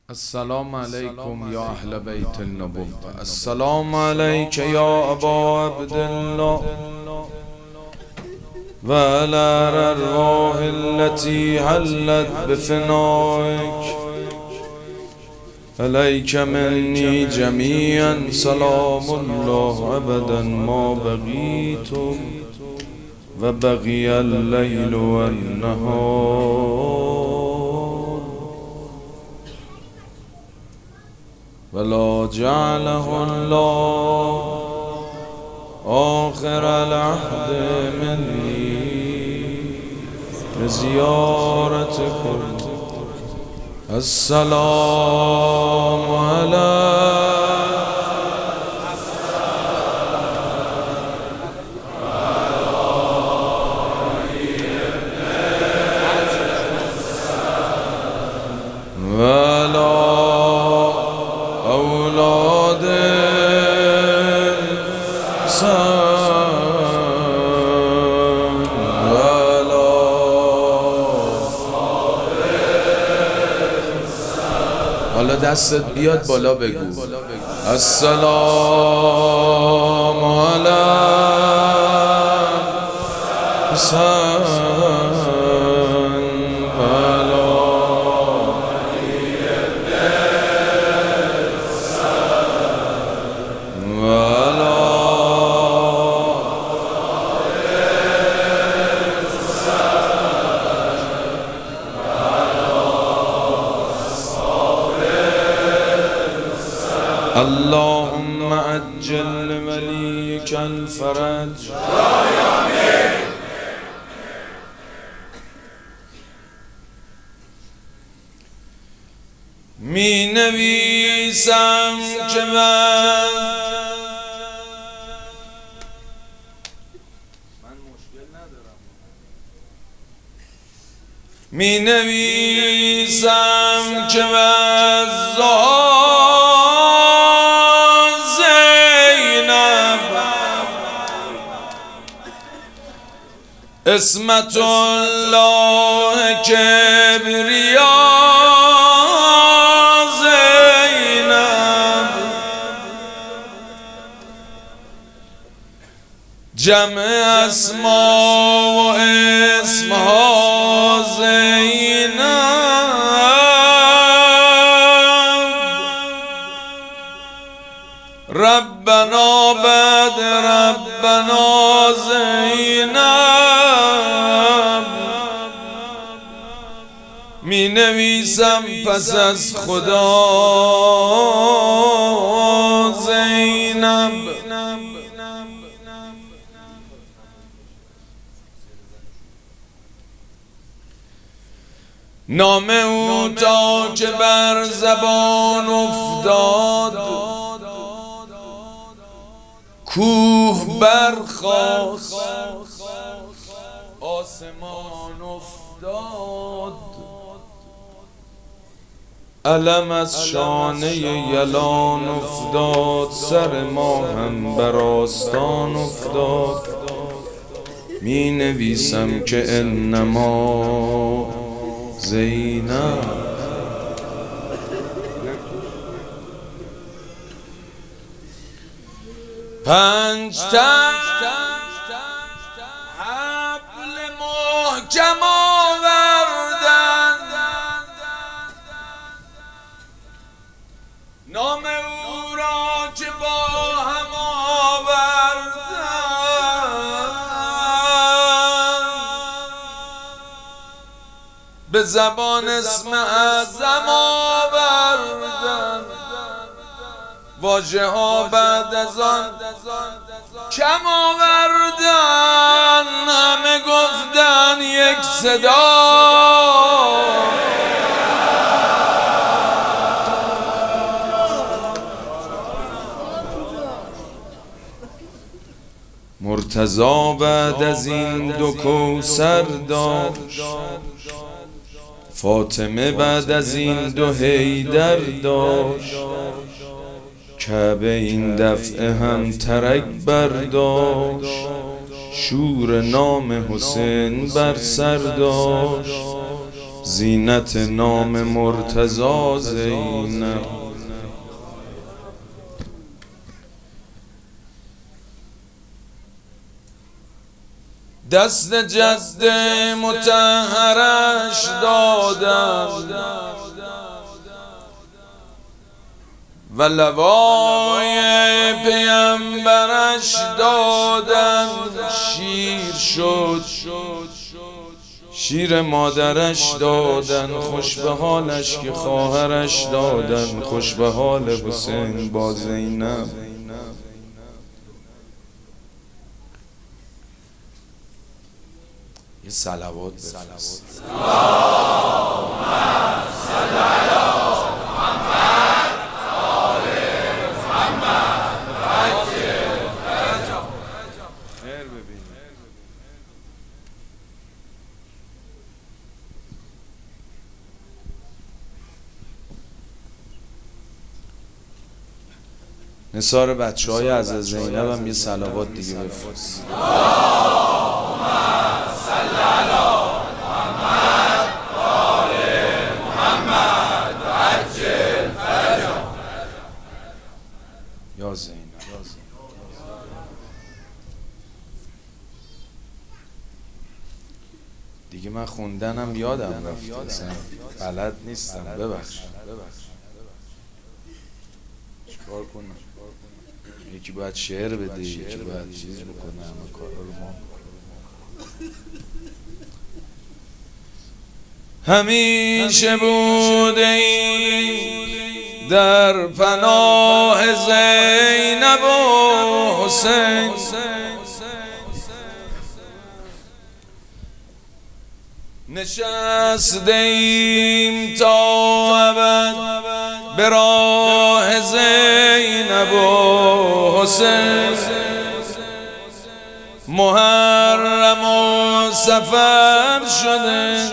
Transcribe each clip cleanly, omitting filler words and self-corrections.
السلام علیکم یا اهل بیت النبوة. السلام علیک یا ابا عبدالله و علی الارواح التي حلت بفنائک. علیک منی جمیعا سلام الله ابدا ما بقیت و بقی اللیل و النهار ولا جعله الله آخر العهد مني بزيارتكم. السلام عليكم حالا دستت بیاد بالا بگو السلام اللهم عجل لوليك الفرج. می نویسم که من می نویسم که من اسمت الله کبریا زینب جمع اسما و اسمها زینب ربنا بعد ربنا زینب. می نویسم پس از خدا زینب. نام او تا که بر زبان افتاد کوه برخاست آسمان افتاد علم از شانه یلان افتاد سر ما هم بر آستان افتاد. می نویسم که انما زینب پنج تا حبل محکم آوردن نام او را که با هم آوردن به زبان اسم اعظم آوردن واژه ها بعد از آن کم آوردن همه گفتن یک صدا مرتضی بعد از این دو کوثر داشت فاطمه بعد از این دو حیدر داشت کعبه این دفعه هم ترک برداشت شور نام حسین بر سر داشت زینت نام مرتضی زینب. دست جد مطهرش دادم و لوای پیمبرش دادم. شیر شد شیر مادرش دادن، خوش به حالش که خواهرش دادن. خوش به حال حسین با زینب. یه صلوات بفرست. اللهم صل علی محمد آل محمد عجل فرجا. خیر ببین. نثار بچه‌های از زینب هم یه صلوات دیگه بفرست. یا زینب. دیگه من خوندنم یادم رفت، بلد نیستم، ببخش. چیکار کنم؟ یکی باید شعر بده، یکی باید چیز بکنه، همه کارا رو ما. همیشه بوده ایم در پناه زینب و حسین، نشسته ایم تا ابد به راه زینب و حسین. محرم و سفر شده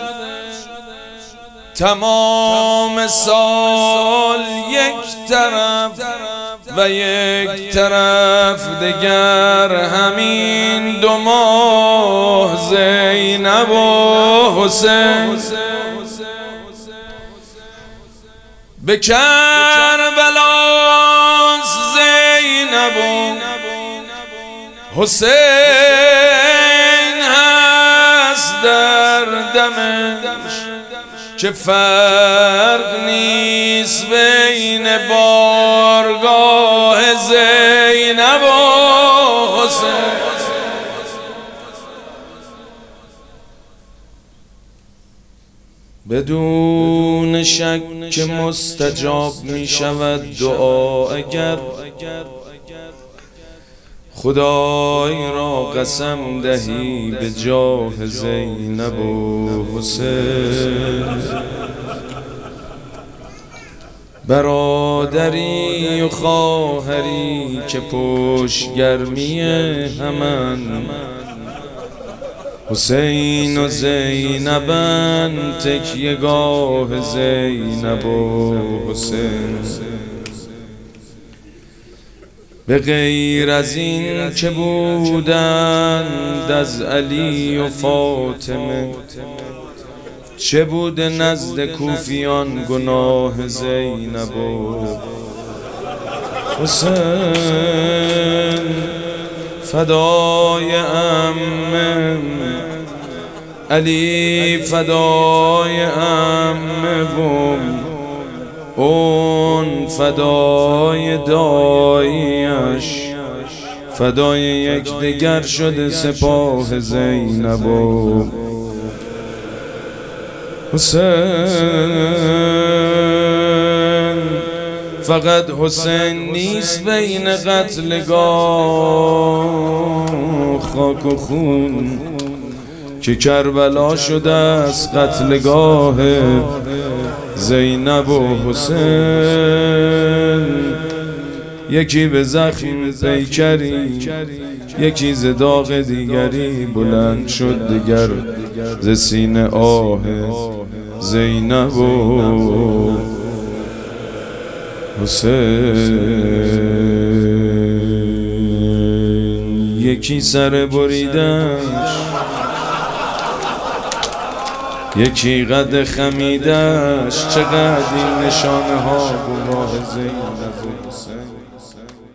تمام سال یک طرف و یک طرف دگر همین 2 ماه زینب و حسین. به کربلاست زینب و حسین هست در دمش، که فرق نیست بین بارگاه زینب و حسین. بدون شک که مستجاب می شود دعا اگر خدای را قسم دهی به جاه زینب و حسین. برادری و خواهری که پشت گرمی همن، حسین و زینبن تکیه‌گاه زینب و حسین. به غیر از این که بودند از علی و فاطمه، چه بوده نزد کوفیان گناه زینب و حسین. فدای عمم علی، فدای عمم اون فدای داییش، فدای یک دگر شده سپاه زینب و حسین. فقط حسین نیست بین قتلگاه خاک و خون، که کربلا شده از قتلگاه زینب و حسین. یکی به زخم پیکری، یکی ز داغ دیگری بلند شد دیگر ز سینه آه زینب و حسین. یکی سر بریدش، یکی قد خمیدش چقدر این نشانه ها گواه زینب و حسین.